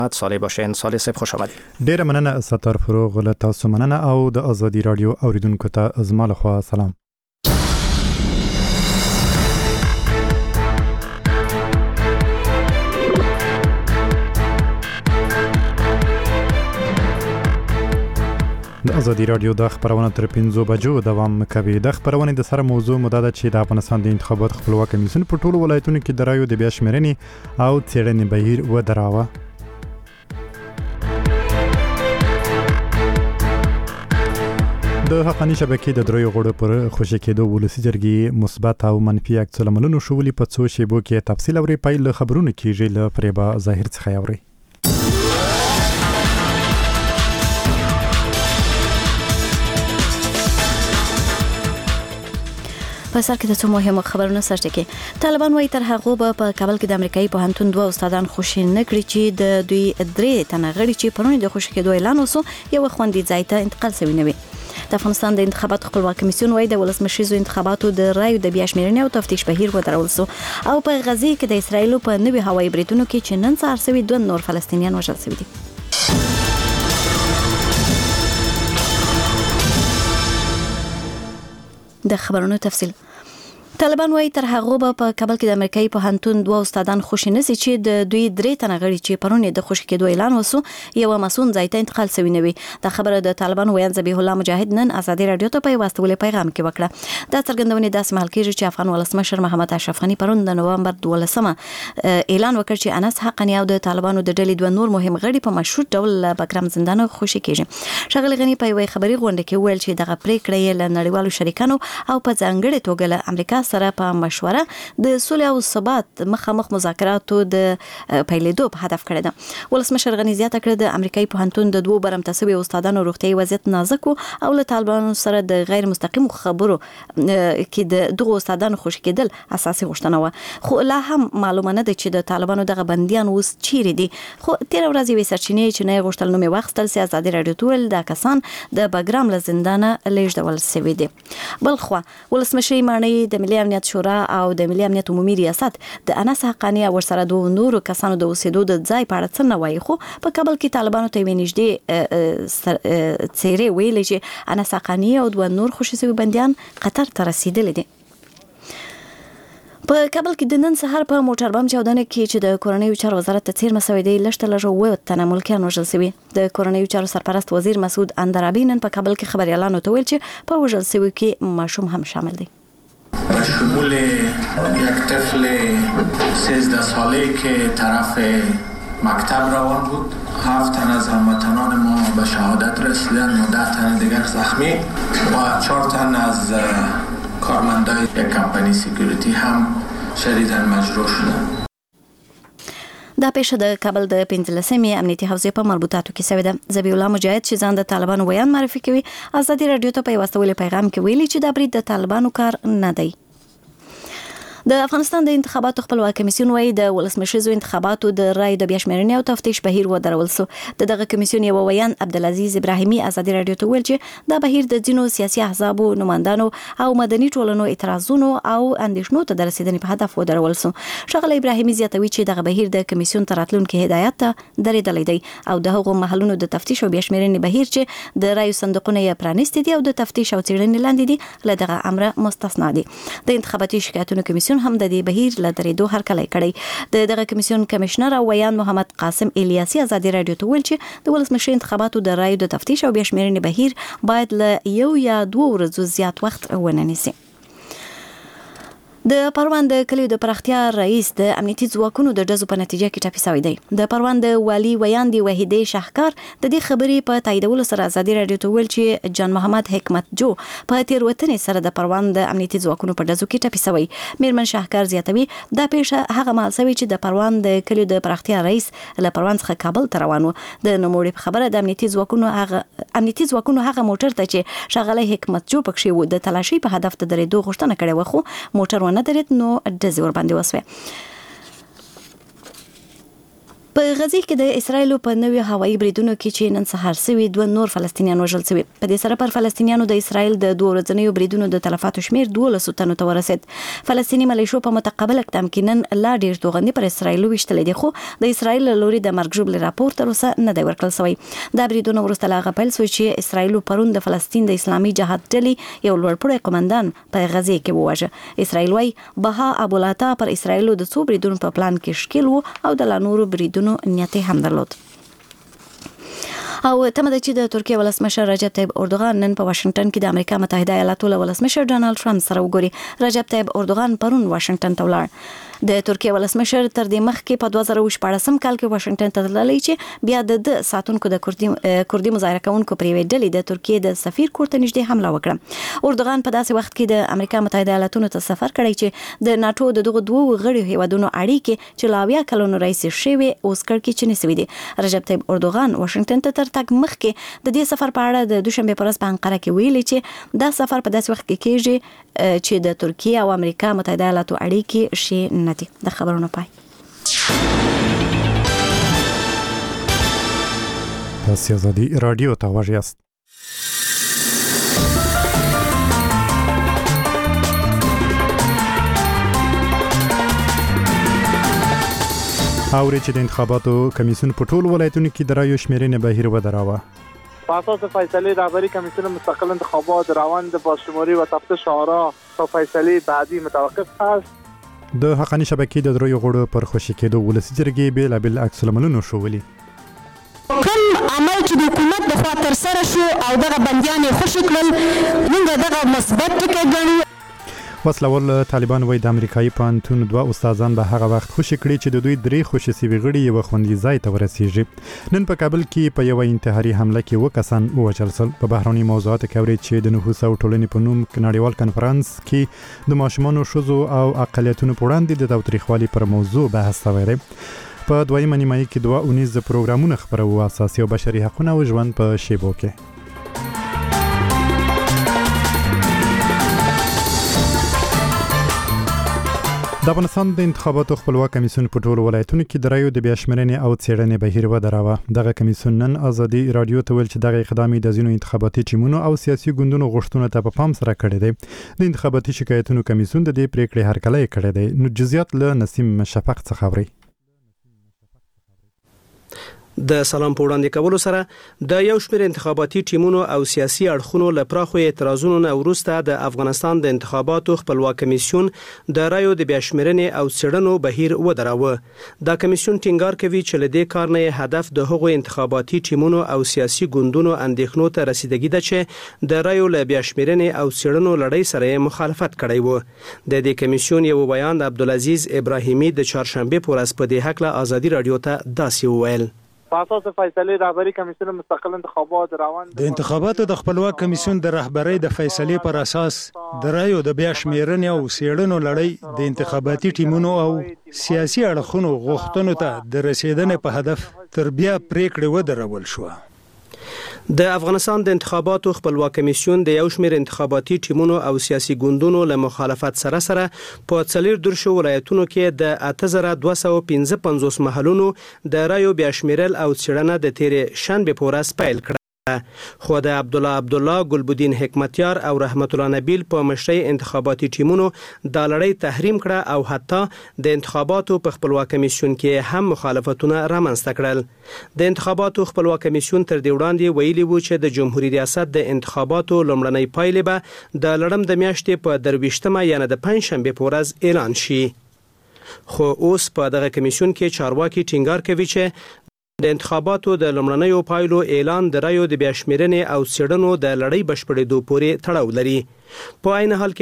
صالح باشین. صالح صاحب خوش آمدید. ډیره مننه ستار فروغ له تاسو مننه او د آزادي رادیو اوریدونکو ته زما له خوا سلام. د آزادي رادیو د خبرونه تر 5 بجو دوام کوي. د خبرونه د سره موضوع مدده چې د افغانستان د انتخابات خپلواک کمیسیون په ټولو ولایتونو کې د رایو د بیا شمېرنې او څېړنې بهیر ودراوه. د حقانی شبکې د دریو غړو پر خوشی کېدو ولسی جرګې مثبت او منفي عکس العملونو شولې په څو شیبو کې تفصیل اوري. پایله خبرونه کیږي له فریبا ظاهر څخه اوري. په سر کې د څو مهمو خبرونو سرچ کې طالبان وايي تر هغه په کابل کې د امریکایي پوهنتون دوه استادان خوشی نکړي چې د دوی درې تنه غړي چې پرونی د خوشی کېدو اعلان وسو یو خوندې ځای ته انتقال شوی نه وي. د افغانستان د انتخاباتو خپلواک کمیسیون وايي د ولسمشریزو انتخاباتو د رایو د بیا شمېرنې او تفتیش بهیر ودرول سو او په غزې کې د اسرایل په نوي هوایي بریتونو کې چې نن سهار سوي 2 نور فلسطینیان وژل شوي دي. د خبرونو تفصیل. طالبان وايي تر هغه په کابل کې د امریکایي پوهنتون دوه استادان خوشی نسی چې د دوی درې تنه غړي چې پرونی د خوشی کېدو اعلان وسو یو مسون ځای ته انتقال شوی نه وي. د خبره د طالبان ویان ذبیح الله مجاهد نن آزادي رادیو ته په واسطه پیغام کې وکړه. دا څرګندونه داسې مهال کېږي چې افغان ولسمشر محمد اشرف غنی پرون د نوامبر 12 اعلان وکړ چې انس حقانی او د طالبانو د ډلې دوه نور مهم غړي په مشروط ډول بګرام زندان خوشی کېږي. شغله غنی په یوې خبري غونډه کې ویل چې دغه پریکړه یې له نړیوالو شریکانو او په ځانګړي توګه له امریکا سره په مشوره د صلح او ثبات مخامخ مذاکراتو د پیلېدو په هدف کړی ده. ولسمشر غنی زیاته کړه د امریکایي پوهنتون د دوه برمتسبي استادانو روغتيایي وضعیت نازک او له طالبانو سره د غیر مستقیم خبرو کې د دغه استادانو خوشی کېدل اساسي غوښتنه و. خو لا هم معلومه نه ده چې د طالبانو دغه بنديان اوس چیرې دي. خو تیر ورځ یې سرچینې چې نه غوښتل نو مې وختل سي آزادي رادیو ټول د کسان د بګرام له زندانه لیږدول شوی دي. بلخو ولسمشر مانی د ملي امنیت شورا او د ملي امنیت عمومي ریاست د انس حقانی او سره دوه نور کسانو د اوسېدو د ځای په اړه څه نه وایي. خو په کابل کې طالبانو ته وینځدي څیرې ویلې چې انس حقانی او دوه نور خوشي شوي بنديان قطر ته رسیدلي دي. په کابل کې د نن سهار په موټر بم چاودنه کې چې د کورنیو چارو وزارت ته څیر مسوي دی لشته لږه و تنه ملکیان وژل شوي. د کورنیو چارو سرپرست وزیر مسعود اندرابی نن په کابل کې خبري اعلان وکړ چې په وژل شوي کې ماشوم هم شامل دی. شمول یک طفل 13 ساله که طرف مکتب روان بود. 7 تن از هموطنان ما به شهادت رسیدن و 10 تن دیگر زخمی و 4 تن از کارمندای یک کمپانی سکیوریتی هم شدیداً مجروح شدند. دا پیښه د کابل د 15مې امنیتي حوزې په مربوطاتو کې شوې ده. ذبیح الله مجاهد چې ځان د طالبانو ویان معرفي کوي آزادي رادیو ته په واسطه پیغام کې ویلي چې دا برید د طالبانو کار نه دی. د افغانستان د انتخاباتو خپلواک کمیسیون وايي د ولسمشریزو انتخاباتو د رای د بیا شمېرنې او تفتیش بهیر ودرول سو. دغه کمیسیون یو ویان عبدالعزیز ابراهیمی آزادي رادیو ته ویل چې دا بهیر د ځینو سیاسي احزابو نمائندانو او مدني ټولنو اعتراضونو او اندېښنو ته د رسیدنې په هدف ودرول سو. شغله ابراهیمی زیاتوي چې دغه بهیر د کمیسیون تر راتلونکي هدایت ته درېدلی دی او د هغو محلونو د تفتیش او بیا شمېرنې بهیر چې د رایو صندوقونه یې پرانیستي دي او د تفتیش او څېړنې لاندې دي له دغه امر مستثنا دي. د انتخاباتي شکایتونو کمیسیون هم د دې بهیر له درېدو هرکلی کړی. دغه کمیسیون کمشنر او ویان محمد قاسم الیاسی آزادي رادیو ته ویل چې د ولسمشر انتخاباتو د رایو د تفتیش او بیا شمېرنې بهیر باید له 1 یا 2 ورځو زیات وخت ونه نیسي. د پروان د کلیو د پراختیا رئیس د امنیتي ځواکونو د ډزو په نتیجه کې ټپي شوی دی. د پروان د والی ویان دی وحیده شاهکار د دې خبرې په تاییدولو سره آزادي رادیو ته ویل چې جان محمد حکمت جو په تیروتنې سره د پروان د امنیتي ځواکونو په ډزو کې ټپي شوی. میرمن شاهکار زیاتوي دا پیښه هغه مهال شوی چې د پروان د کلیو د پراختیا رئیس له پروان څخه کابل ته روان و. د نوموړي په خبره د امنیتي ځواکونو هغه موټر ته چې شغله حکمت جو پکښې و د تلاشي په هدف د درېدو غوښتنه کړې و خو موټر نه درېد نو ډزې ور باندې وسوې. په غزه کې د اسرایل په نوې هوایي بریدونو کې چې نن سهار سوي 2 نور فلسطینیان وژل شوي. په دې سره پر فلسطینیانو د اسرایل د 2 ورځنیو بریدونو د تلفاتو شمیر 12 تنو ته ورسید. فلسطینی ملیشو په متقابل اقدام کې نن لا ډیر توغندي پر اسرایل وشتل دي، خو د اسرایل لوري د مرګ ژوبل راپور تر اوسه نه دی ورکړل شوی. دا بریدونه وروسته لا غپل سو چې اسرایل پرون د فلسطین د اسلامي جهاد ډلې یو لوړپوړی قومندان په غزه کې وواژه. اسرایل وايي بها ابولاتا پر اسرایل د څو بریدونو په پلان کې شکل وو او د لانورو بریدونو نیت هم درلود. او تمه ده چې د ترکیه ولسمشر رجب طیب اردوغان نن په واشنگټن کې د امریکا متحده ایالاتو له ولسمشر ډونالد ټرمپ سره وګوري. رجب طیب اردوغان پرون واشنگټن ته ولاړ. د ترکیه ولسمشر تر دې مخکې په 2014 کال کې واشنگټن ته تللی چې بیا د ساتونکو د کوردي مظاهره کوونکو پر ویډ ډلې د ترکیه د سفیر کور ته نږدې حمله وکړه. اردوغان په داسې وخت کې د امریکا متحده ایالاتو ته سفر کړی چې د ناتو د دغه دوه غړي هیوادونو اړیکې چې لاویا کلونو راځي شوی اوس کړکې چې نسوي دي. رجب طیب اردوغان واشنگټن ته تر تګ مخکې د دې سفر په اړه د دوشنبه پر ورځ په انقره کې ویلي چې دا سفر په داسې وخت کې کېږي چې د ترکیه او امریکا متحده ایالاتو اړیکې شي نه دي. د خبرونو پای. تاسو آزادی رادیو ته واژیاست. اوري چې د انتخاباتو کمیسیون په ټولو ولایتونو کې د رایو شمیرنې بهیر ودراوه. په اساس فیصله رهبری کمیسیون مستقل انتخابات روند بازشماری و تفتیش آرا تا فیصله بعدی متوقف است. د حقانی شبکې د دریو غړو پر خوشي کېدو ولسی جرګې بیلابل عکس العملونه شولي. کوم عمل چې د حکومت د خوا تر سره شو او دغه بندیان یې خوشي کړل موږ دغه مثبت ټکی ګڼو. وسلوال طالبان وایي د امریکایي پوهنتون 2 استادان به هغه وخت خوشي کړي چې د دوی 3 خوشي سوي غړي یو خوندي ځای ته ورسیږي. نن په کابل کې په یو انتحاري حمله کې 2 کسان ووژل شول. په بهرني موضوعاتو کې اوري چې د نفوس او ټولنې په نوم نړیوال کنفرانس کې د ماشومانو شذو او اقلیتونو په وړاندې د تاوتریخوالي پر موضوع بحث شوی دی. په دویمه نیمایي کې 2 اونیز پروګرامونه خبرو اساسي او بشري حقوقونه او ژوند په شیبو کې. د افغانستان د انتخاباتو خپلواک کمیسیون په ټولو ولایتونو کې د رایو د بیا شمېرنې او څېړنې بهیر ودراوه. دغه کمیسیون نن آزادي رادیو ته ویل چې دغه اقدام د ځینو انتخاباتي ټیمونو او سیاسي ګوندونو غوښتنو ته په پام سره کړی دی. د انتخاباتي شکایتونو کمیسیون د دې پریکړې هرکلی کړی دی. نو جزئیات له نسیم شفق څخه اوري. د سلام په وړاندې کولو سره د یو شمېر انتخاباتي ټیمونو او سیاسي اړخونو له پراخو اعتراضونو نه وروسته د افغانستان د انتخاباتو خپلواک کمیسیون د رایو د بیا شمېرنې او څېړنو بهیر ودراوه. دا کمیسیون ټینګار کوي چې له دې کار نه هدف د هغو انتخاباتي ټیمونو او سیاسي ګوندونو اندېښنو ته رسیدګي ده چې د رایو له بیا شمېرنې او څېړنو لړۍ سره مخالفت کړی و. د دې کمیسیون یو بیان د عبدالعزیز ابراهیمي د چهارشنبه په ورځ په دې هکله آزادي رادیو ته داسې وویل. په اساس فیصله رهبری کمیسیون مستقل انتخابات روند د انتخاباتو د خپلواک کمیسیون د رهبری د فیصلې پر اساس د رایو د بیا شمېرنې او څېړنو لړۍ د انتخاباتي ټیمونو او سیاسي اړخونو غوښتنو ته د رسیدنې په هدف تر بیا پریکړې ودرول شو. د افغانستان د انتخاباتو خپلواک کمیسیون د یو شمېر انتخاباتي ټیمونو او سیاسي ګوندونو له مخالفت سره په 4 ولایتونو کې د 8255 محلونو د رایو بیا شمېرل او څېړنه د تیرې شنبې په ورځ پیل کړه. خو د عبدالله ګلبدین حکمتیار او رحمت الله نبیل په مشرۍ انتخاباتي ټیمونو دا لړۍ تحریم کړه او حتی د انتخاباتو په خپلواک کمیسیون کې هم مخالفتونه رامنځته کړل. د انتخاباتو خپلواک کمیسیون تر دې وړاندې ویلي و چې د جمهوریت ریاست د انتخاباتو لومړنۍ پایلې به د لړم د میاشتې په 23 یعنی د پنجشنبې په ورځ اعلان شي. خو اوس په دغه کمیسیون کې چارواکي ټینګار کوي چې د انتخاباتو د لومړنیو پایلو اعلان د رایو د بیا شمېرنې او څېړنو د لړۍ بشپړېدو پورې تړاو لري. په عین حال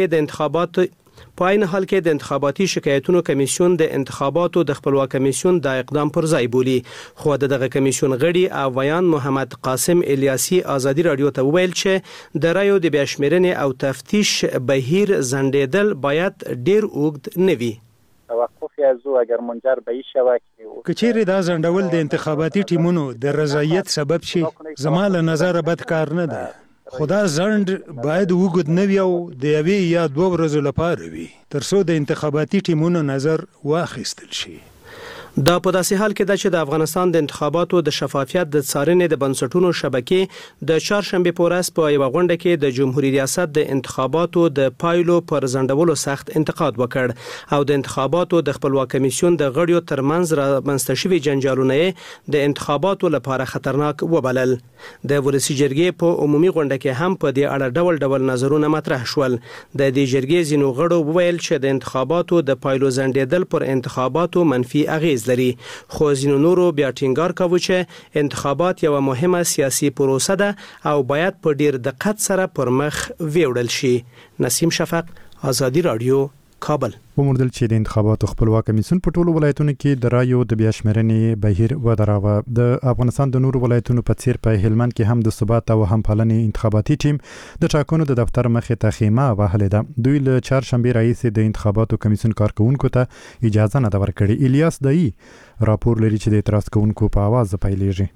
کې د انتخاباتي شکایتونو کمیسیون د انتخاباتو د خپلواک کمیسیون د اقدام پر ځای بولي. خو دغه کمیسیون غړي او ویان محمد قاسم الیاسی آزادي رادیو ته وویل چې د رایو د بیا شمېرنې او تفتیش بهیر ځنډېدل باید ډیر اوږد نه وي. توقف یازو اگر منجر به شود کچېری دا ځنډول د انتخاباتي ټیمونو د رضایت سبب شي زما له نظر بد کار نه ده. خدا ځنډ باید وګد نه وي او د یوې یا 2 ورځې لپاره وي تر څو د انتخاباتي ټیمونو نظر واخیستل شي. دا په داسې حال کې ده چې د افغانستان د انتخاباتو د شفافیت د څارنې د بنسټونو شبکې د چهارشنبه په ورځ په یو غونډه کې د جمهوریت ریاست د انتخاباتو د پایلو پر ځنډولو سخت انتقاد وکړ او د انتخاباتو د خپلواک کمیسیون د غړیو ترمنځ رامنځته شوي جنجالونه د انتخاباتو لپاره خطرناک وبلل. د ولسی جرګې په عمومي غونډه کې هم په دې اړه ډول نظرونه مطرح شول. د دې جرګې ځینو غړو وویل چې د انتخاباتو د پایلو ځنډېدل پر انتخاباتو منفي اغیز لري، خو ځینو نورو بیا ټینګار کاوه چې انتخابات یو مهمه سیاسي پروسه ده او باید په ډیر دقت سره پر مخ ویوړل شي. نسیم شفق، آزادی رادیو، کابل. وموندل چې د انتخاباتو خپلواک کمیسیون په ټولو ولایتونو کې د رایو د بیا شمېرنې بهیر ودراوه. د افغانستان د نورو ولایتونو په څیر په هلمند کې هم د ثبات او همپالنې انتخاباتي ټیم د ټاکنو د دفتر مخې ته خیمه وهلې ده. دوی له چهارشنبه رئیس د انتخاباتو کمیسیون کارکونکو ته اجازه نه ده ورکړې. الیاس دایی راپور لري چې د اعتراض کوونکو په आवाज پیلېږي.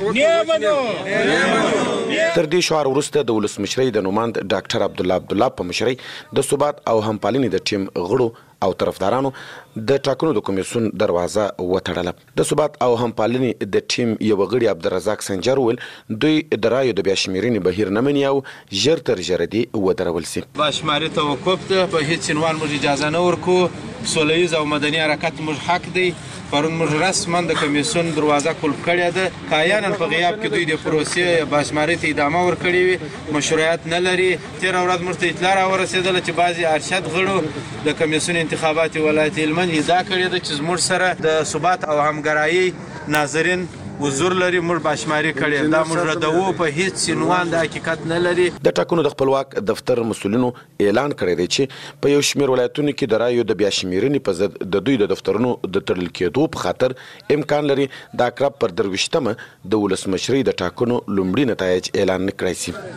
تر دې شعار وروسته د ولسمشرۍ د نوماند ډاکټر عبدالله په مشرۍ د ثبات او همپالنې د ټیم غړو او طرفدارانو د ټاکنو د کمیسیون دروازه وتړله. د ثبات او همپالنې د ټیم یو غړي عبدالرزاق سنجر ویل دوی د رایو د بیا شمېرنې بهیر نه مني او ژر تر ژره دې ودرول سي. باشماري توقف ته په هیڅ عنوان موږ اجازه نه ورکو. سوله ییز او مدني حرکت موږ حق دی. پرون موږ رسما د کمیسیون دروازه قلف کړې ده. کایانا په غیاب کې دوی د پروسې باشماري ته ادامه ورکړې وي، مشروعیت نه لري. تیر ورځ موږ ته اطلاع راورسېدله چې بعضي ارشد غړو د کمیسیون انتخابات ولایت هلمند ادعا کړې ده چې زموږ سره د ثبات او همګرایي ناظرین حضور لري، موږ باشماري کړې. دا موږ ردوو، په هیڅ عنوان د حقیقت نه لري. د ټاکنو د خپلواک دفتر مسؤلینو اعلان کړی دی چې په یو شمېر ولایتونو کې د رایو د بیا شمېرنې په ضد د دوی د دفترونو د تړل کېدو په خاطر امکان لري د اقرب پر 23مه د ولسمشرۍ د ټاکنو لومړي نتایج اعلان نه کړای شي.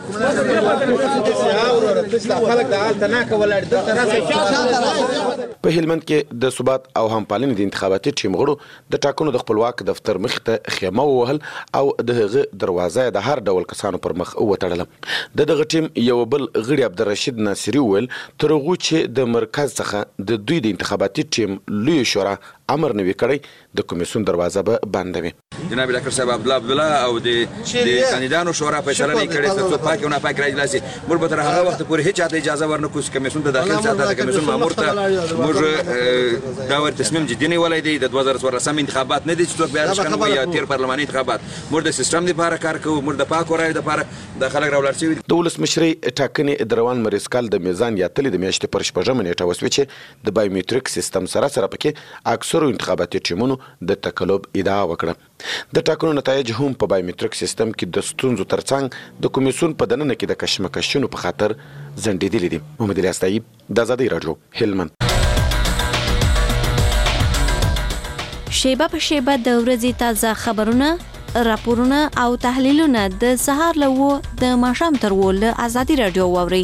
په هلمند کې د ثبات او همپالنې د انتخاباتي ټیم غړو د ټاکنو د خپلواک دفتر مخ ته خیمه ووهل او د هغه دروازه د هر ډول کسانو پر مخ وتړله. د دغه ټیم یو بل غړي عبدالرشید ناصري ویل تر هغو چې د مرکز څخه د دوی د انتخاباتي ټیم لوی شورا امر نه وي کړی د کمیسیون دروازه به بنده وي. جناب ډاکټر صاحب عبدالله او د کاندیدانو شورا فیصله نه کړې چې څوک پاک او نه پاک راځي. موږ به تر هغه وخت پورې هیڅ چاته اجازه ورنکړو چې کمیسیون ته داخل ساته د کمیسیون مامور ته موږ دا ور تصمیم جدي نیولای دی. د 2014 انتخابات نه دي چې څوک بیا شکنه یا تیر پارلماني انتخابات. موږ د سیستم لپاره کار کوو، موږ د پاک رایو لپاره د خلک راولار شوی. د ولسمشرۍ ټاکنې د روان مریض کال د میزان یا تلې د میاشتې پر 6 نیټه وسوي چې د بایومټریک سیستم سره پکې اکثرو انتخاباتي ټیمونو د تقلب ادعا وکړه. د ټاکنو نتایج هم په بایومټریک سیستم کې د ستونزو ترڅنګ د کمیسیون په دننه کې د کشمکشونو په خاطر ځنډېدلي دي. محمد الیاس طیب، د آزادۍ رادیو، هلمند. شیبه په شیبه د ورځې تازه خبرونه، راپورونه او تحلیلونه د سهار له 9 د ماښام تر 10 له آزادۍ رادیو واورئ.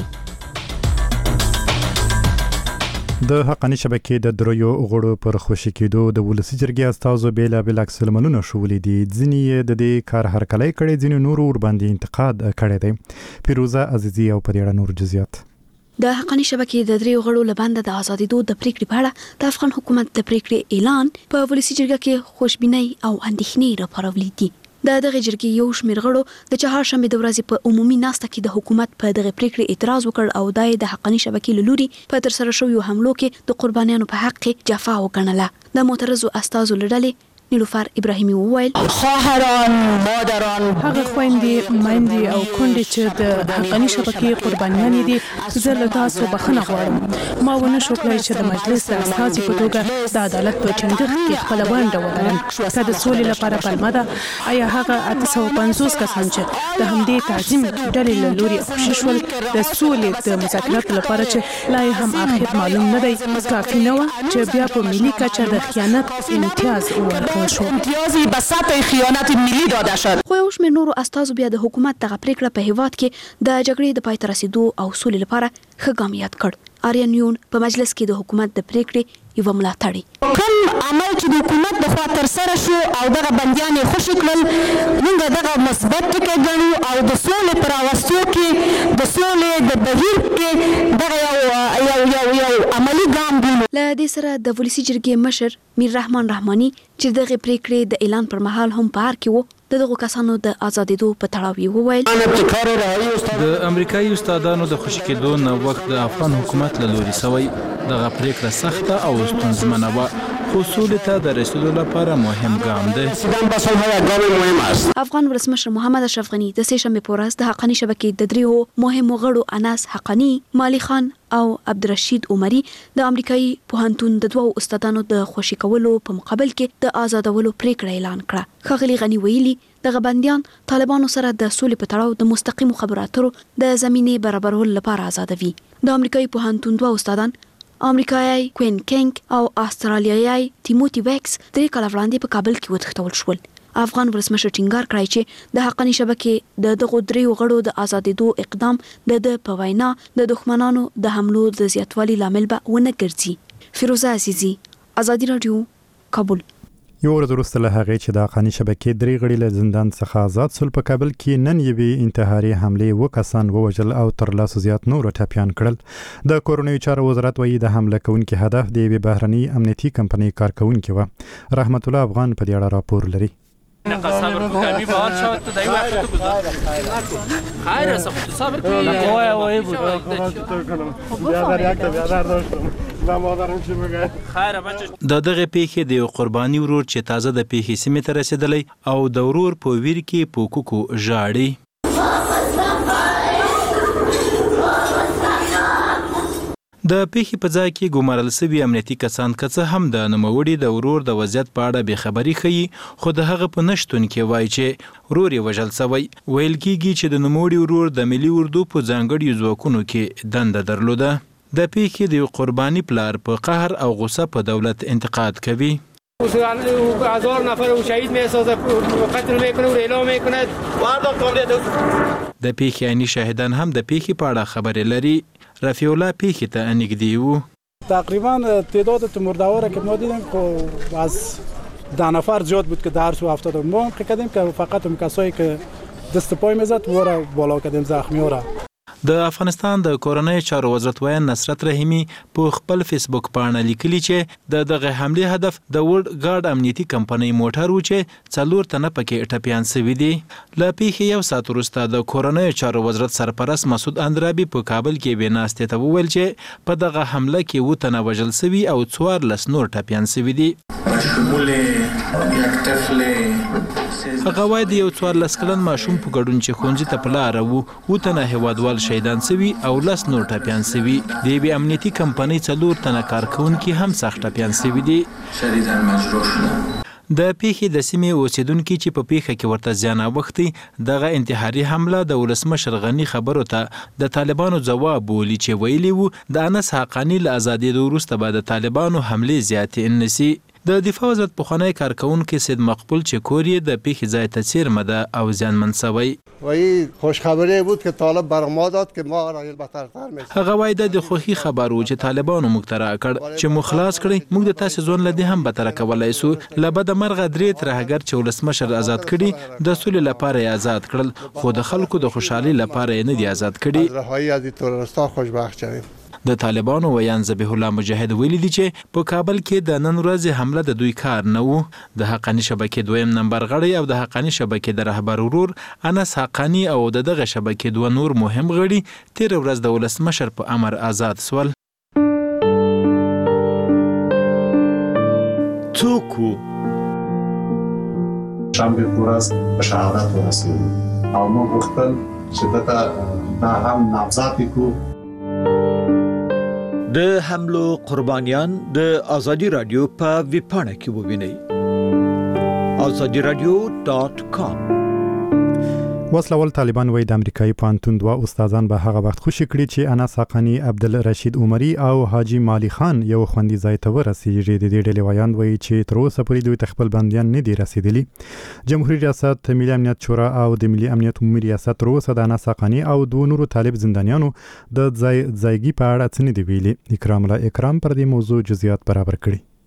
د حقانی شبکې د دریو غړو پر خوشی کېدو د ولسی جرګې استازو بیلابل عکس العملونه شولې دي. ځینې د دې کار هرکلی کړي، ځینې نور ور باندې انتقاد کړي دي. پیروزه عزیزی او پریړه نور جزئیات. د حقانی شبکې د دریو غړو لباند د ازادیدو د پریکړې په اړه د افغان حکومت د پریکړې اعلان په ولسی جرګه کې خوشبینۍ او اندېښنې راپارولې دي. د دغه جرګې یو شمېر غړو د چهارشنبه د ورځې په عمومي ناسته کې د حکومت په دغه پریکړې اعتراض وکړ او د حقانی شبکې له لوري په ترسره شویو حملو کې د قربانیانو په حق کې جفا وګڼله. د معترضو استازو له ډلې نیلوفر ابراهیمی وویل خواهران، مادران، هغه خويندې، میندې او کونډې چې د حقانی شبکې قربانیان دي، زه له تاسو بخښنه غواړم. ما ونه شو کولای چې د مجلس د استازي په توګه د عدالت په چنګښ کې خپل ونډه ولرم. که د سولې لپاره پلمه ده، آیا هغه 850 کسان چې د همدې تعظیم ډلې له لوري خوشي شول د سولې د مذاکراتو لپاره چې لا هم اخر معلوم نه دی، کافي نه وه چې بیا په ملي کچه د خیانت امتیاز ورکړل شو. امتیازی به سطح خیانت ملی داده شد. خو یو شمېر نورو استازو بیا د حکومت دغه پریکړه په هیواد کې د جګړې د پای ته رسیدو او سولې لپاره ښه ګام یاد کړ. آریان یون په مجلس کې د حکومت د پریکړې یو ملاتړی. کوم عمل چې د حکومت د خوا تر سره شو او دغه بندیان یې خوشي کړل، موږ دغه مثبت ټکی ګڼو او د سولې په راوستو کې د سولې د بهیر کې دغه یو عملي ګام ګڼو. له دې سره د ولسی جرګې مشر میر رحمان رحماني چې دغه پریکړې د اعلان پر مهال هم بهر کې وو دغه کسانو د آزادېدو په تړاو وویل د امریکایي استادانو د خوشی کېدو نه وخت د افغان حکومت له لوري سوی دغه پریکړه سخته او ستونزمنه وه خو سولې ته د رسیدو لپاره مهم ګام دی. افغان ولسمشر محمد اشرف غني د سه شنبه په ورځ د حقانی شبکې د دریو مهمو غړو اناس حقانی، مالی خان او عبدالرشید عمری د امریکایي پوهنتون د دوو استادانو د خوشی کولو په مقابل کې د آزادولو پریکړه اعلان کړه. ښاغلي غني ویلي دغه بندیان طالبانو سره د سولې په تړاو د مستقیمو خبرو اترو د زمینې برابرولو لپاره آزادوي. د امریکایي پوهنتون دوه استادان امریکایي کوین کینګ او استرالیایي تیموتی ویکس 3 کال وړاندې په کابل کې وتښتول شول. افغان ولسمشر ټینګار کړی چې د حقانی شبکې د دغو دریو غړو د آزادېدو اقدام د په وینا د دښمنانو د حملو د زیاتوالي لامل به ونه ګرځي. فیروزه عزیزی، آزادی رادیو، کابل. یو ورځ وروسته له هغې چې د حقانی شبکې درې غړي له زندان څخه آزاد سول په کابل کې نن یوې انتحاري حملې 2 کسان ووژل او تر لاسو زیات نور ټپیان کړل. د کورنیو چارو وزارت وایي د حمله کوونکي هدف د یوې بهرنۍ امنیتي کمپنۍ کارکونکي و. رحمت الله افغان په دې اړه راپور لري. صبر کمی بال شد تو دایی وقت تو گذار خیر است تو صبر کنی وای وای بود د دغه پیښې د قرباني ورور چې تازه د پیښې سیمې ته رسیدلی او د ورور په ویر کې پوکوکو ژاړي. د پیښې په ځای کې ګمارل شوي امنیتي کسان که څه هم د نوموړي د ورور د وضعیت په اړه بېخبري ښیي خو د هغه په نشتون کې وایي چې ورور یې وژل شوی. ویل کېږي چې د نوموړي ورور د ملي اردو په ځانګړیو ځواکونو کې دنده درلوده. د پیښې د قرباني پلار په قهر او غصه په دولت انتقاد کوي. 1000 نفر رو شهید می‌سازه قتل میکنه و اعلام میکنه. د پیښې عیني شاهدان هم د پیښې په اړه خبرې لري. رفیع الله پیښې ته نږدې و. تقریبا تعداد مرده‌ها که ما دیدیم که از 10 نفر زیاد بود که در سو افتاد. ما فکر کردیم که فقط اون کسایی که دست پای میزد و را بالا کردیم زخمی‌ها را. د افغانستان د کورنۍ چارو وزارت وایي نصرت رحیمی په خپل فیسبوک باندې لیکلي چې دغه حمله هدف د ورډ ګارد امنیتي کمپنۍ موټر و چې 4 تنه پکې ټپیان شوي دي. له پیښې یو ساعت وروسته د کورنۍ چارو وزارت سرپرست مسعود اندرابي په کابل کې بې ناستې ته وویل چې په دغه حمله کې 7 تنه وژل شوي او 14 نور ټپیان شوي دي. هغه وایي د یو 14 کلن ماشوم په ګډون چې ښوونځي ته په لاره و 7 تنه هیوادوال شهیدان شوي او 10 نور ټپیان شوي. د یوې امنیتي کمپنۍ 4 تنه کارکونکي هم سخت ټپیان شوي دي. د پیښې د سیمې اوسیدونکي چې په پیښه کې ورته زیان اوښتی دغه انتحاري حمله د ولسمشر غني خبرو ته د طالبانو ځواب بولي چې ویلي وو د انس حقانی له آزادېدو وروسته به د طالبانو حملې زیاتې نشي. د دفاع وزارت پخوانی کارکونکي سید مقبول چې کور یې د پیښې ځای ته څیرمه ده او زیانمن شوی. وایي خوشخبری بود که طالب بر ما داد که ما را بدترتر می‌سازیم. هغه وایي د خوښي خبر و چې طالبانو موږ ته راکړ چې مو خلاص کړی موږ د تاسې ځون له دې هم بدتره کولی سو. له بده مرغه 3 ترهګر چې ولسمشر آزاد کړي د سولې لپاره یې آزاد کړل خو د خلکو د خوشحالۍ لپاره یې نه دي آزاد کړي. رهایی از تروریست‌ها خوشبخت شویم. د طالبانو ویان ذبیح الله مجاهد ویلي دي چې په کابل کې د نن ورځې حمله د دوی کار نه و. د حقانی شبکې 2م نمبر غړی او د حقانی شبکې د رهبر ورور انس حقانی او دغه شبکې 2 نور مهم غړي تیر ورځ د ولسمشر په امر آزاد سول. توکو شنبه ورځ په شهادت ورسېد او موږ غوښتل چې دا هم نامزد کړو. د حملو قربانیان د آزادی رادیو په ویبپاڼه کې ووینئ. azadiradio.com. وسلوال طالبان وایي د امریکایي پوهنتون 2 استادان به هغه وخت خوشی کړي چې انس حقانی، عبدالرشید عمری او حاجی مالی خان یو خوندي ځای ته ورسیږي. د دې ډلې وایان وایي چې تر اوسه پورې دوی خپل بندیان نه دي رسیدلي. جمهوریت ریاست، ملي امنیت شورا او د ملي امنیت عمومي ریاست تر اوسه د انس حقانی او 2 نورو طالب زندانیانو د ځایګي په اړه څه نه دی ویلي. اکرام الله اکرام پر دې موضوع جزئیات برابر کړي.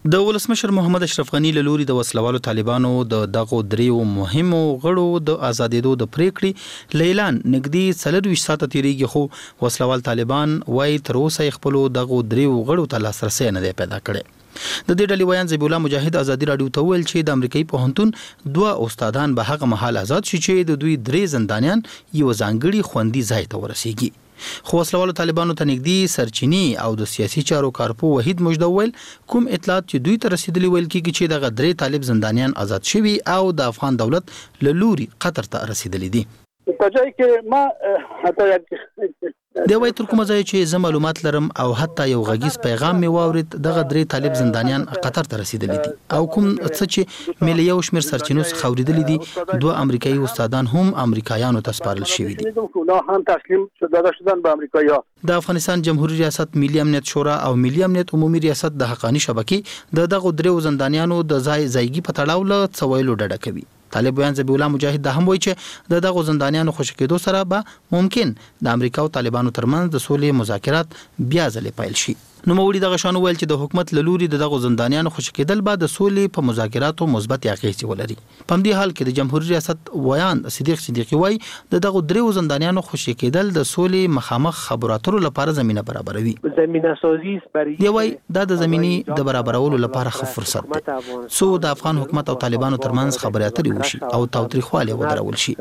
د ولسمشر محمد اشرف غنی له لوري د وسلوالو طالبانو د دغه دریو مهمو غړو د آزادېدو د پریکړې اعلان نګدي 23 ساعته تیریږي، خو وسلوال طالبان وايي تر اوسه خپل دغه دریو غړو ته لاسرسي نه دی پیدا کړی. د دې ډلې ویان ذبیح الله مجاهد ازادي رادیو ته ویل چې د امریکایي پوهنتون 2 استادان به هغه مهال آزاد شي چې د دوی 3 زندانیان یو ځانګړي خوندي ځای ته ورسیږي. خو وسلوالو طالبانو ته نږدې سرچینی او د سیاسي چارو کارپو وحید مجدول کوم اطلاعات چې دوی ته رسیدلی ویل کیږي چې دغه 3 طالب زندانیان آزاد شوي او د افغان دولت له لوري قطر ته رسیدلی دي. په ځای کې ما حتی د وای تر کومه ځای چې زه معلومات لرم او حتی یو غږیز پیغام می واورید دغه 3 طالب زندانیان قطر ته رسیدلی دي او کوم څه چې ملي یو شمیر سرچینو څخه اوریدلی دي 2 امریکایي استادان هم امریکایانو ته سپارل شوي دي. هم تسلیم شدن به امریکایي. د افغانستان جمهوریت ریاست ملي امنیت شورا او ملي امنیت عمومي ریاست د حقانی شبکې دغه 3 زندانیانو د ځایګي په تړاو له څویلو ډډه کوي. طالب بیان ذبیح الله مجاهد د هم وایي چې دغه زندانیانو خوشی کېدو سره به ممکن د امریکا او طالبانو ترمنځ د سولې مذاکرات بیا ځلې پیل شي. نو موري دغه شان ویل چې د حکومت له لوري دغه زندانیانو خوشی کېدل به د سولې په مذاکراتو مثبت اغېز ولري. په همدې حال کې د جمهوریت ریاست ویان صدیقی وایي دغه 3 زندانیانو خوشی کېدل د سولې مخامخ خبرو اترو لپاره زمينه برابروي. زمينه سازي دی وایي د زمينې د برابرولو لپاره ښه فرصت دی سو د افغان حکومت او طالبانو ترمنځ خبرې اترې وشي او تاوتریخوالی ودرول شي.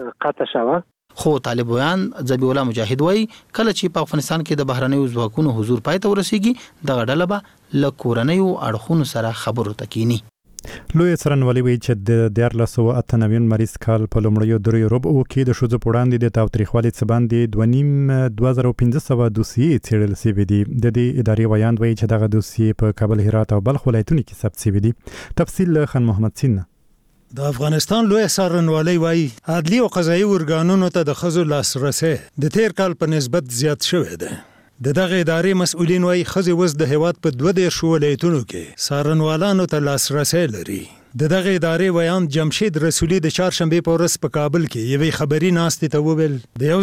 خو طالبان ذبیح الله مجاهد وایي کله چې په افغانستان کې د بهرنیو ځواکونو حضور پای ته ورسیږي دغه ډله به له کورنیو اړخونو سره خبرو تکینی. لوی څرنولي وی چې د 1498 مریض کال په لومړیو درې ربع کې د شوزو پوړاندې د تاوتریخوالي څخه باندې 2500 دوسیې څېړل شوې دي. د دې ادارې ویاند وایي چې دغه دوسیې په کابل، هرات او بلخ ولایتونو کې ثبت شوې دي. تفصیل خان محمد سین. د افغانستان لوی څارنوالۍ وایي عدلي او قضایي ارګانونو ته د ښځو لاسرسی د تیر کال په نسبت زیات شوی دی. د دغه ادارې مسؤلین وایي ښځې اوس د هیواد په 12 ولایتونو کې څارنوالانو ته لاسرسی لري. د دغه ادارې ویان جمشید رسولي د چهارشنبې په ورځ په کابل کې یوې خبري ناستې ته وویل د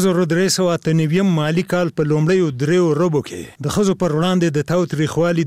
1398 مالي کال په لومړیو 3 ربعو کې د ښځو پر وړاندې د تاوتریخوالي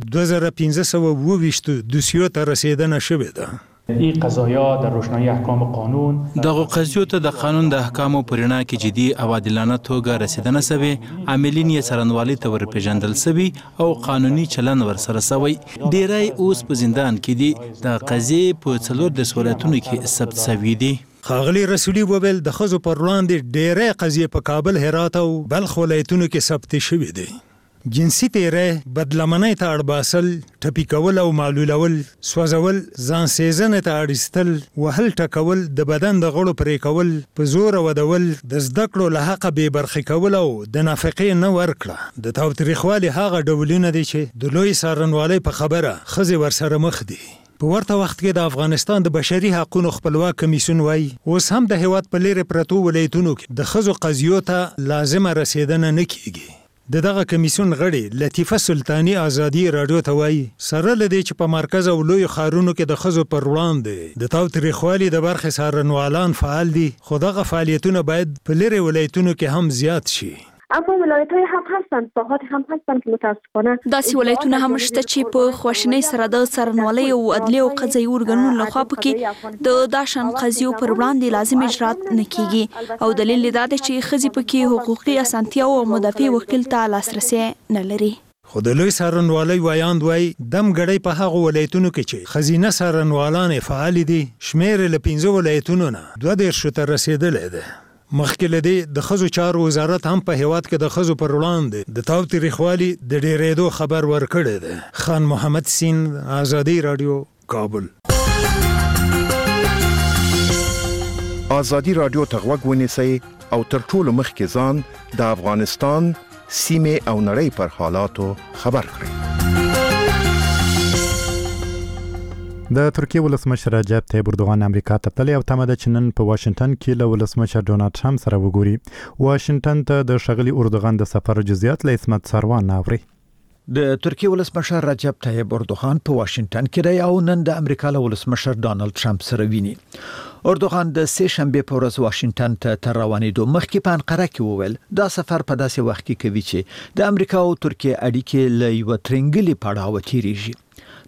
2522 دوسیو ته رسیدنه شوې ده. این قضایا در روشنایی احکام قانون دغه قضیو ته د قانون د احکامو پرېنا کې جدي او عادلانه توګه رسیدنه سوي، عاملین یې څرنوالي ته ورپېژندل سوي او قانوني چلن ورسره سوی. ډیری اوس په زندان کې دي. د قضیې په 4 ولایتونو کې ثبت سوي دي. ښاغلي رسولي وویل د ښځو پر وړاندې ډیری قضیې په کابل، هرات او بلخ ولایتونو کې ثبت شوي دي. جنسي تیری، بدلمنۍ ته اړباسل، ټپي کول او معلولول، سوځول، ځان سیزنې ته اړیستل، وهل ټکول، د بدن د غړو پرې کول، په زور ودول، د زده کړو له حقه بې برخې کول او د نفقې نه ورکړه د تاوتریخوالي هغه ډولونه دي چې د لوی څارنوالۍ په خبره ښځې ورسره مخ دي. په ورته وخت کې د افغانستان د بشري حقوقو خپلواک کمیسیون وایي اوس هم د هیواد په لرې پرتو ولایتونو کې د ښځو قضیو ته لازمه رسیدنه نه کیږي. دغه کمیسیون غړي لطیفه سلطانی ازادي رادیو ته وایي سره لدی چې په مرکز او لوی ښارونو کې د ښځو پر وړاندې د تاوتریخوالي د برخې څارنوالان فعال دي، خو دغه فعالیتونه باید په لرې ولایتونو کې هم زیات شي. اما ولایت‌های هم هستند، ساحات هم هستند که متاسفانه داسې ولایتونه هم شته چې په خواشینۍ سره د څارنوالۍ او عدلي او قضایي ارګانونو لخوا پکې د داشن قضیو پر وړاندې لازم اجرات نه کیږي او دلیل دا دی چې ښځې پکې حقوقي اسانتیاو او مدافع وکیل ته لاسرسی نه لري. خو د لوی څارنوالۍ ویاند وایي دم ګړی په هغو ولایتونو کې چې ښځینه څارنوالان فعال دي شمیر له 15 ولایتونو نه 22 ته رسیدلی دی. مخکې له دې د ښځو چارو وزارت هم په هیواد کې د ښځو پر وړاندې د تاوتریخوالي د ډیرېدو خبر ورکړی دی. خان محمد سین، آزادي رادیو، کابل. آزادي رادیو ته غوږ ونیسئ او تر ټولو مخکې ځان د افغانستان، سیمې او نړۍ پر حالاتو خبر کړئ. د ترکیه ولسمشر رجب طیب اردوغان امریکا ته تللی او تمه ده چې نن په واشنگټن کې له ولسمشر ډونالد ټرمپ سره وګوري. واشنگټن ته د ښاغلي اردوغان د سفر جزئیات له عصمت سروان اوري. د ترکیه ولسمشر رجب طیب اردوغان په واشنگټن کې دی او نن د امریکا له ولسمشر ډونالد ټرمپ سره ویني. اردوغان د سه شنبه په ورځ واشنگټن ته تر روانېدو مخکې په انقره کې وویل دا سفر په داسې وخت کې کوي چې د امریکا او ترکیه اړیکې له یو ترنګلي پړاو تیریږي.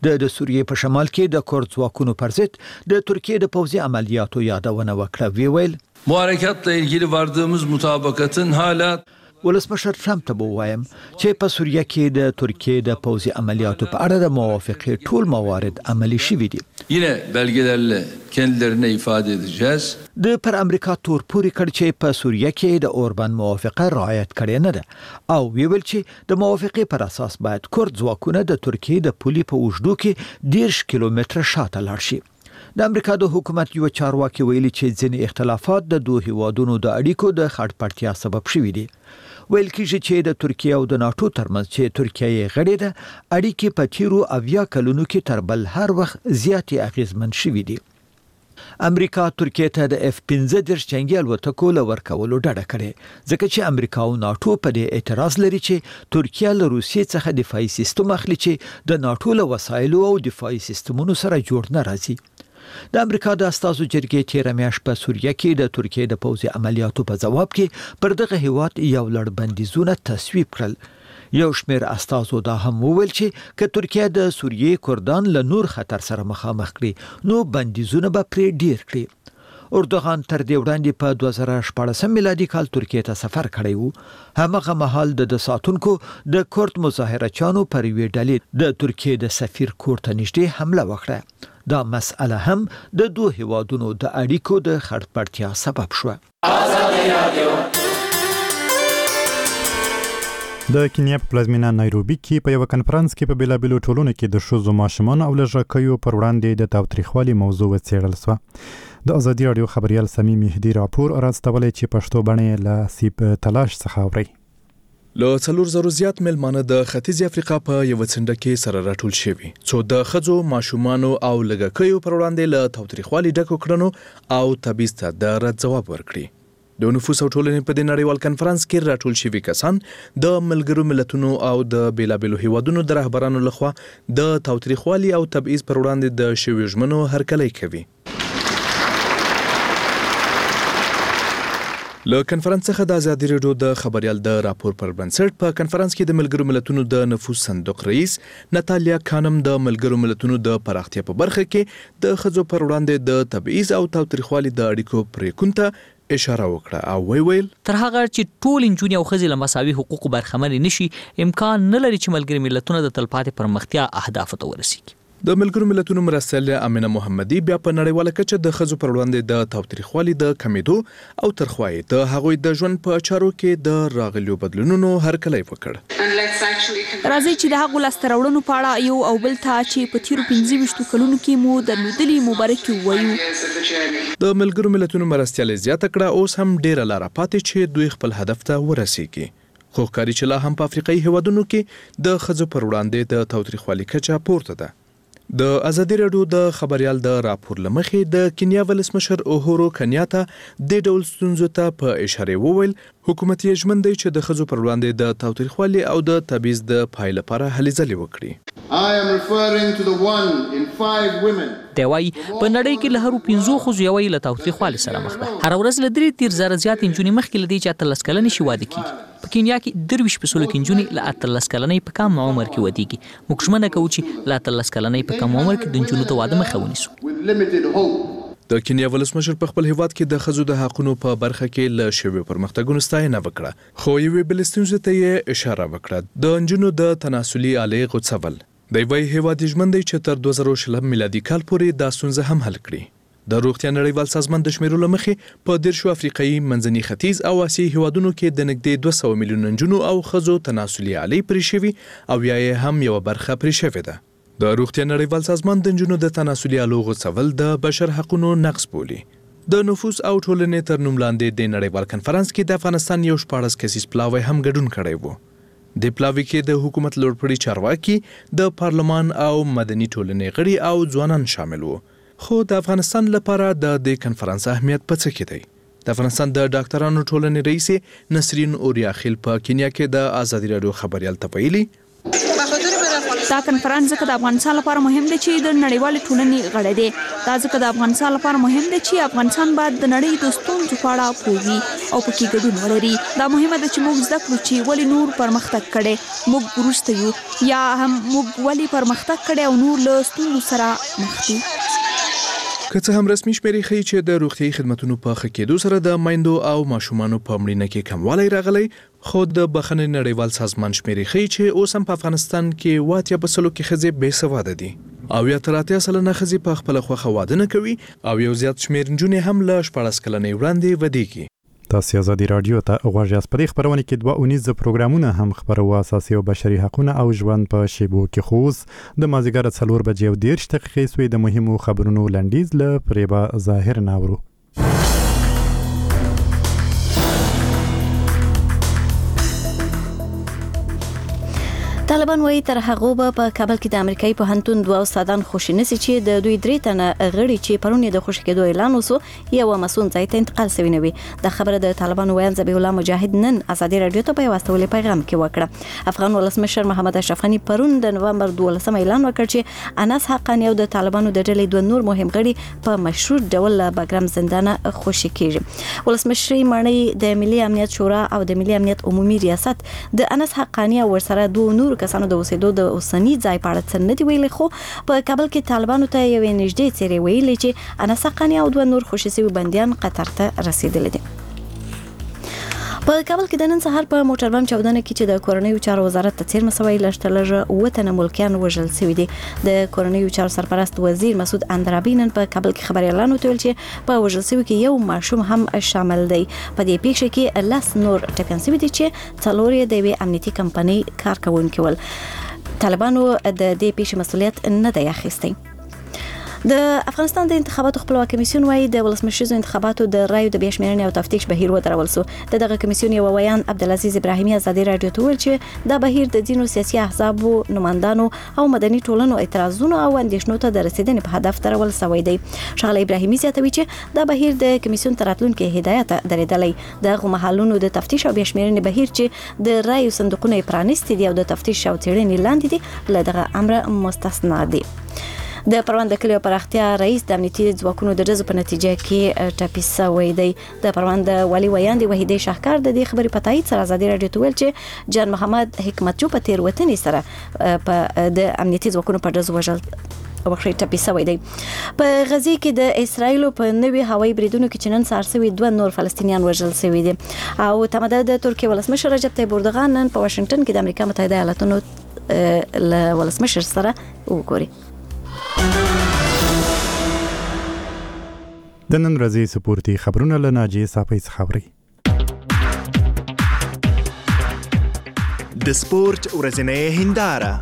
د سوریې په شمال کې د کورد ځواکونو پر ضد د ترکیې د پوځي عملیاتو یادونه وکړه. ویل Bu harekatla ilgili vardığımız mutabakatın hala ولسمشر ټرمپ ته وایم چې په سوریه کې د ترکیې د پوځي عملیاتو په اړه د موافقې ټول موارد عملي شوي دي. Yine belgelerle kendilerine ifade edeceğiz. د پر امریکا تور پوري کړ چې په سوریه کې د اوربان موافقه رعایت کړي نه ده او ویل چې د موافقې پر اساس باید کورد ځواکونه د ترکیې د پولي په اوږدو کې 10 کیلومتره شاته لاړ شي. د امریکا د حکومت یو چارواکي ویلي چې ځینې اختلافات د دوه هیوادونو د اړیکو د خړپړتیا سبب شوي دي. ویل کېږي چې د ترکیې او د ناتو ترمنځ چې ترکیه یې غړې ده اړیکې په تیرو 70 کلونو کې تر بل هر وخت زیاتې اغیزمن شوي دي. امریکا ترکیه ته د F-15 جنگي الوتکو له ورکولو ډډه کړې ځکه چې امریکا او ناتو په دې اعتراض لري چې ترکیه له روسیې څخه دفاعي سیستم اخلي چې د ناتو له وسایلو او دفاعي سیستمونو سره جوړ نه راځي. د امریکا د استازو جرګې تیر میاشت په سوریه کې د ترکیې د پوځي عملیاتو په جواب کې پر دغه هیواد یو لړ بندیزونه تصویب کړل. یو شمېر استازو دا هم وویل چې که ترکیه د سوریې کردان له نور خطر سره مخامخ کړي نو بندیزونه به پرې ډیر کړي. اردوغان تر دې وړاندې په 2014 میلادي کال ترکیې ته سفر کړی و. همغه مهال د ساتونکو د کورد مظاهرچیانو پر یوې ډلې د ترکیې د سفیر کور ته نږدې حمله وکړه. دا مسئله هم د دوه هیوادونو د اړیکو د خړپړتیا سبب شوه. د کینیا په پلازمینه نایروبي کې په یو کنفرانس کې په بیلابیلو ټولنو کې د ښځو ماشومانو او لږکیو پر وړاندې د تاوتریخوالي موضوع وڅېړل شوه. د ازادي راډیو خبريال سمي مهدي راپور راستولی چې پښتو بڼه له سیب تلاش څخه اوري. له 400 زیات ملمانه د ختیځ افریقا په یو څنډه کې سره راټول شوي څو د ښځو ماشومانو او لږکیو پر وړاندې له تاوتریخوالي ډکو کړنو او تبعیض ته د رد ځواب ورکړي. د نفوس او ټولنې په دې نړیوال کنفرانس کې راټول شوي کسان د ملګرو ملتونو او د بیلابیلو هیوادونو د رهبرانو لخوا د تاوتریخوالي او تبعیض پر وړاندې د شویو ژمنو هرکلی کوي. له کنفرانس څخه د ازادي راډیو د خبريال د راپور پر بنسټ په کنفرانس کې د ملګرو ملتونو د نفوس صندوق رئیس ناتالیا کانم د ملګرو ملتونو د پراختیا په برخه کې د ښځو پر وړاندې د تبعیض او تاوتریخوالي د اړیکو پریکون ته اشاره وکړه او ویل تر هغه چې ټول انجونی او ښځې له مساوي حقوقو برخمن نشي امکان نه لري چې ملګري ملتونه د تلپاتې پرمختیا اهداف ته ورسیږي. د ملګرو ملتونو مرستیال امینه محمدي بیا په نړیواله کچه د ښځو پر وړاندې د تاوتریخوالي د کمیدو او ترخوالي د هغوی د ژوند په چارو کې د راغلیو بدلونونو هرکلی وکړ. راځي چې د هغو لاسته راوړنو په اړه یو او بل ته چې په تیرو 15 کلونو کې مو درلودلي مبارکي ووایو. د ملګرو ملتونو مرستیال زیاته کړه اوس هم ډیره لاره پاتې چې دوی خپل هدف ته ورسیږي. خو ښکاري چې لا هم په افریقایي هیوادونو کې د ښځو پر وړاندې د تاوتریخوالي کچه پورته ده. د ازادي راډیو د خبريال د راپور لمخې د کینیا ولسمشر اوهورو کنیاتا د ډول ستونزو ته په اشاره وویل حکومت یې ژمن دی چې د ښځو پر وړاندې د تاوتریخوالي او د تبعیض د پای لپاره هلې ځلې وکړي. دی وايي په نړۍ کې له هرو 15 ښځو یوې له تاوتریخوالي سره مخ ده. هر ورځ له 3 زیات انجونې مخکې له دې چې 13 کلنې شي واده کیږي. په کینیا کې 23% انجونې له 13 کلنې په کم عمر کې ودیږي. موږ ژمنه کوو چې له 13 کلنې په کم عمر کې د انجونو د واده مخه ونیسو. د کینیا ولسمشر په خپل هیواد کې د ښځو د حقونو په برخه کې له شویو پرمختګونو ستاینه وکړه خو یوې بلې ستونزې ته یې اشاره وکړه د انجونو د تناسلي آلې غوڅول. د یوې هیواد ژمن دی چې تر 2020 میلادي کال پورې دا ستونزه هم حل کړي. د روغتیا نړیوال سازمان د شمیرو لمخې په 10 افریقایي منځني ختیځ او آسیایي هیوادونو کې د نږدې 200 میلیون انجونو او ښځو تناسلي آلې پرې شوي او یا یې هم یو برخه پرې شوې ده. د روغتیا نړیوال سازمان د انجونو د تناسلي آلو غوڅول د بشر حقوقو نقض بولي. د نفوس او ټولنې تر نوم لاندې د نړیوال کنفرانس کې د افغانستان یو 14 کسیز پلاوی هم ګډون کړی وو. د پلاوی کې د حکومت لوړپوړي چارواکي د پارلمان او مدني ټولنې غړي او ځوانان شامل وو. خو د افغانستان لپاره د دې کنفرانس اهمیت په څه کې دی؟ د افغانستان د ډاکټرانو ټولنې رئیس نسرین اوریا خیل په کینیا کې د ازادي راډیو خبريال ته ویلي بخاطر بر افغانستان دا کنفرانس ځکه د افغانستان لپاره مهم دی چې د نړیوال ټولنې غړی دی. دا ځکه د افغانستان لپاره مهم دی چې افغانستان باید د نړۍ د ستونزو په اړه پوه وي او پکې ګډون ولري. دا مهمه ده چې موږ زده کړو چې ولې نور پرمختګ کړي، موږ وروسته یو، یا هم موږ ولې پرمختګ کړي او نور له ستونزو سره مخ دي. که څه هم رسمي شمیرې ښیي چې د روغتیايي خدماتو په ښه کېدو سره د میندو او ماشومانو په مړینه کې کموالی راغلی، خو د بخښنې نړیوال سازمان شمیرې ښیي چې اوس هم په افغانستان کې 80% کې ښځې بې سواده دي او 83% ښځې په خپله خوښه واده نه کوي او یو زیات شمېر نجونې هم له 14 کلنۍ وړاندې ودېږي. تاسو آزادي رادیو ته غوږ یاست. په دې خبرونه کې 2 پروګرامونه هم خبرو اساسي او بشري حقوقونه او ژوند په شیبو کې خوز د مازیګر 4:30 سوی د مهمو خبرونو لنډیز له فریبا ظاهر ناورو. طالبان وایي تر هغه په کابل کې د امریکایي پوهنتون 2 استادان خوشی نسی چې د دوی 3 تنه غړي چې پرون د خوشی کېدو اعلان وسو یو مسون ځای ته انتقال شوی نه وي. د خبره د طالبان ویان ذبیح الله مجاهد نن آزادي رادیو ته په واسطه پیغام کې وکړه. افغان ولسمشر محمد اشرف غنی پرون د نومبر 12 اعلان وکړ چې انس حقانی او د طالبانو د ډلې 2 نور مهم غړي په مشروع ډول بګرام زندانه خوشی کیږي. ولسمشر مړی د ملي امنیت شورا او د ملي امنیت عمومي ریاست د انس حقانی او ورسره 2 نور کسانو د اوسېدو د اوسنی ځای په اړه څه نه دی ویلي، خو په کابل کې طالبانو ته یو نږدې څیرې ویلي چې انس حقانی او 2 نور خوشي شوي بندیان قطر ته رسیدلي دي. په کابل کې د نن سهار په موټر بم چاودنه کې چې د کورنیو چارو وزارت ته څیرمه سوی لږ وطن ملکیان وژل شوي دي. د کورنیو چارو سرپرست وزیر مسعود اندرابی نن په کابل کې خبري اعلان وکړ چې په وژل شوي کې یو ماشوم هم شامل دی. په دې پیښه کې 10 نور ټپیان شوي دي چې 4 د یوې امنیتي کمپنۍ کارکونکي ول. طالبانو د دې پیښې مسؤلیت نه دی اخیستی. د افغانستان د انتخاباتو خپلواک کمیسیون وايي د ولسمشریزو انتخاباتو د رایو د بیاشمېرنې او تفتیش بهیر ودرول شو. دغه کمیسیون یو ویان عبدالعزیز ابراهیمي آزادي رادیو ته ویل چې دا بهیر د دینو سیاسي احزابو نمائندانو او مدني ټولنو اعتراضونو او اندیشنو ته د رسیدنې په هدف درول شوی دی. شغله ابراهیمي زیاتوي چې دا بهیر د کمیسیون تراتلونکو هدایت درېدلې د محلونو د تفتیش او بیاشمېرنې بهیر چې د رایو صندوقونه پرانیستي دي او د تفتیش او څېړنې لاندې دي له دغه امر مستثنا دي. د پروان د کلیو پراختیا رئیس د امنیتي ځواکونو د ډزو په نتیجه کې ټپي شوی دی. د پروان د والي ویاندې وحیدې شاهکار د دې خبرې په تایید سره آزادي رادیو ته ویل چې جان محمد حکمتجو په تیروتنې سره په د امنیتي ځواکونو په ډزو وژل وخت ټپي شوی دی. په غزې کې د اسرایل په نوي هوایي بریدونو کې چې نن سهار شوي 2 نور فلسطینیان وژل شوي دي او تماده د ترکیه ولسمشر رجب طیب اردوغان نن په واشنگټن کې د امریکا متحده ایالاتونو له ولسمشر سره وګوري. د نن ورځې سپورتي خبرونه له ناجیه صافی څخه اوري. د سپورت ورځنۍ هنداره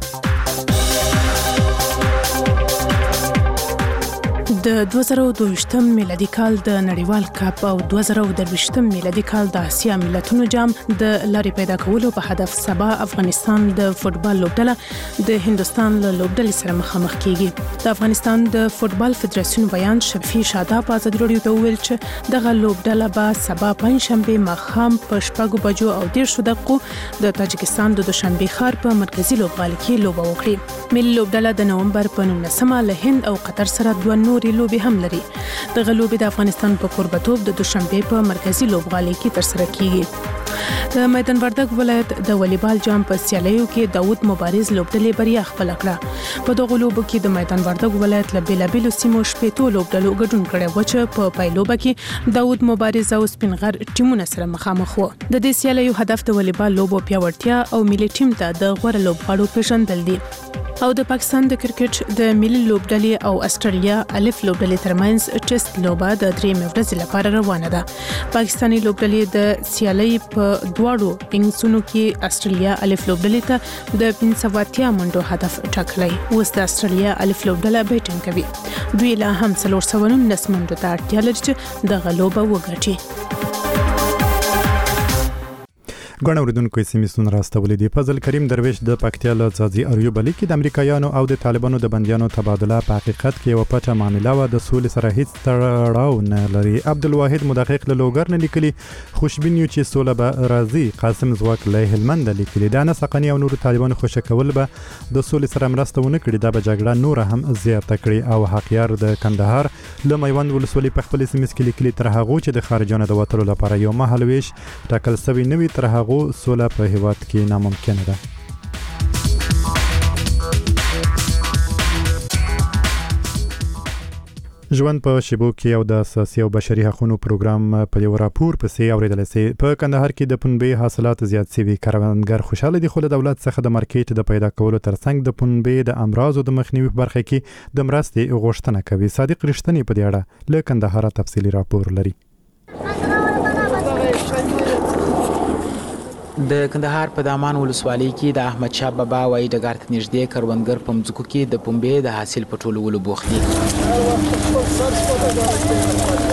د 2022 میلادي کال د نړیوال کپ او 2023 میلادي کال د اسیا ملتونو جام د لارې پیدا کولو په هدف سبا افغانستان د فوتبال لوبډله د هندستان له لوبډلې سره مخامخ کیږي. د افغانستان د فوتبال فدراسیون بیان شفیع شاداب په آزادي رادیو ته ویل چې دغه لوبډله به سبا پنځشنبه ماښام په 6 بجو او 10 دقیقو د تاجکستان د دوشنبه ښار په مرکزی لوبغالي کې لوبه وکړي. ملي لوبډله د نومبر په 19 له هند او قطر سره 2 نورې لوبي هم لري. د غلوبې د افغانستان په کوربتوب د دوشنبه په مرکزی لوبغالي کې ترسره کیږي. د میدان وردګ ولایت د والیبال جام په سیالیو کې داوود مبارز لوبډلې بریا خپل کړه. په دغه لوبو کې د میدان وردګ ولایت له بیلابیلو سیمو شپېتو لوبډلو ګډون کړی و چې په پایلوبه کې داوود مبارز او سپینغر ټیمونه سره مخامخ وو. د دې سیالیو هدف د والیبال لوبو پیاوړتیا او ملي ټیم ته د غوړه لوبغاړو پیژندل دي. او د پاکستان د کرکټ د ملي لوبډلې او استرالیا الف لوبډلې ترمنځ ټیسټ لوبه د 3 ورځې لپاره روانه ده. پاکستاني لوبډلې د سیالي په دواړو انګسونو کې استرالیا الف لوبډلې ته د 580 منډو هدف ټاکلی. اوس د استرالیا الف لوبډله بیټینګ کوي. دوی لا هم 419 منډو ته اړتیا لري چې د غلوبه وګټي. ګڼ اوریدونکو سیمې راستولې دي. فضل کریم درویش د پکتیا له ځاځي اریوب لیکي د امریکایانو او د طالبانو د بندیانو تبادله په حقیقت کې یو پټه معامله و، د سولې سره هیڅ تړاو نه لري. عبدالواحد مدقق له لوګر نه لیکلي خوشبین یو چې سوله به راځي. قاسم زواک له هلمند لیکلي د انس حقانی او نور طالبانو خوشی کول به د سولې سره مرسته ونه کړي، دا به جګړه نور هم زیاته کړي. او حقیار د کندهار له میوند ولسوالۍ په خپل سیمه کې لیکلي تر هغه چې د خارجانو د وټلو لپاره یو مهال ویش ټاکل سوی نه وي، تر هغه سوله په هیواد کې ناممکنه ده. ژوند په شیبو کې او د اساسي او بشري حقوقو پروګرام په یو راپور پسې اوریدل سي په کندهار کې د پنبې حاصلات زیات سوي. کروندګر خوشاله دي خو د دولت څخه د مارکیټ د پیدا کولو ترڅنګ د پنبې د امراضو د مخنیوي برخه کې د مرستې غوښتنه کوي. صادق رښتینی په دې اړه له کندهار تفصیلی راپور لري. د کندهار په دامان ولسوالۍ کې د احمد شاه بابا وای د ګارت نږدې کروندګر په مځکو کې د پنبې د حاصل په ټولولو بوخت دي.